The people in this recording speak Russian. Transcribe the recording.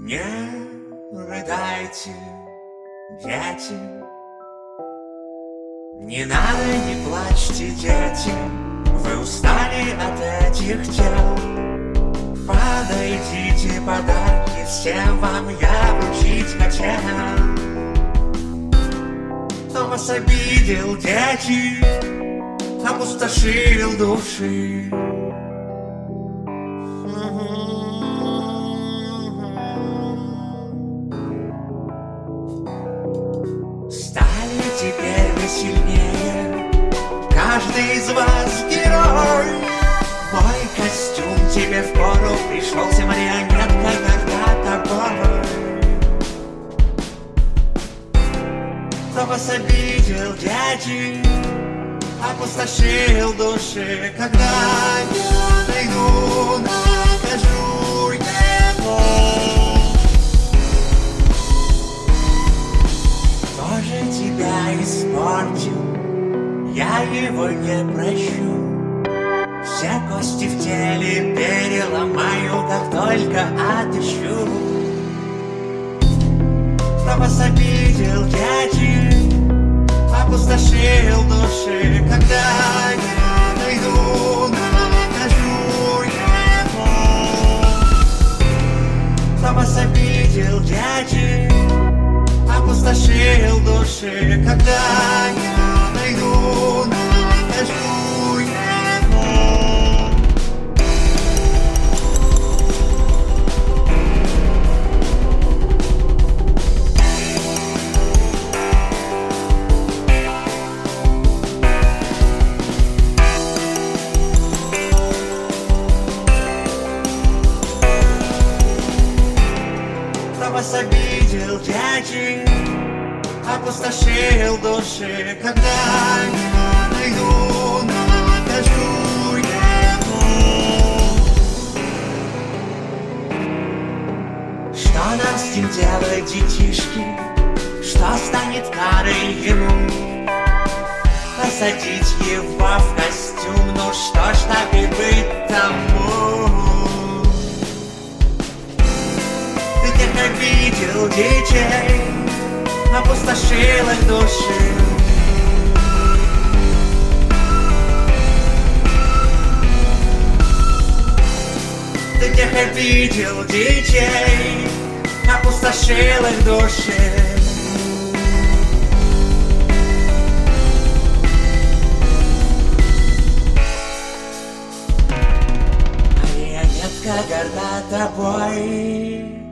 Не рыдайте, дети, не надо, не плачьте, дети, вы устали от этих тел. Подойдите, подарки всем вам я вручить хотел. Кто вас обидел, дети, опустошил души. Стали теперь вы сильнее, каждый из вас герой. Мой костюм тебе впору пришелся, марионетка, когда тобой. Кто вас обидел, дети, опустошил души, когда я найду, накажу его. Кто же тебя испортил, я его не прощу. Все кости в теле переломаю, как только отыщу. Кто вас обидел, дети, опустошил души, когда я найду, накажу его. Кто вас обидел, дети, опустошил души, когда я найду, накажу его. Кто вас обидел, дети, опустошил души, когда я найду, накажу его. Что нам с ним делать, детишки? Что станет карой ему? Посадить его в костюм, ну что ж, так и быть тому. Обидел детей, опустошил их души. Ты тех обидел детей, опустошил их души. Марионетка горда тобой.